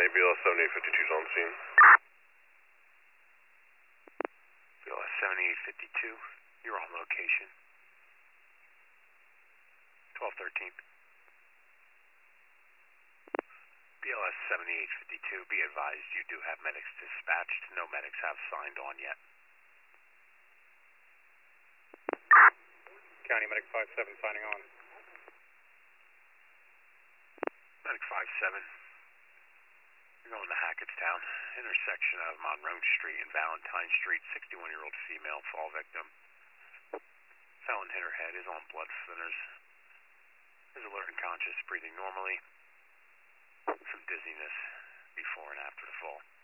BLS 7852's on scene. BLS 7852, you're on location. 1213. BLS 7852, be advised you do have medics dispatched. No medics have signed on yet. County Medic 57 signing on. Medic 57, you're going to Hackettstown, intersection of Monroe Street and Valentine Street. 61-year-old female fall victim. Felon hit her head, is on blood thinners. Is alert and conscious, breathing normally. Some dizziness before and after the fall.